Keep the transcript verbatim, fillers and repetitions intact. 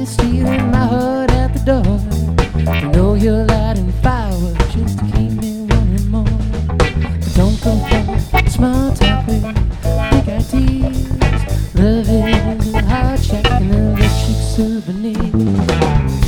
stealing my heart at the door. I know you're lighting fireworks just to keep me wanting more. But don't go for small talk with big ideas. Love is a hard check and an electric souvenir.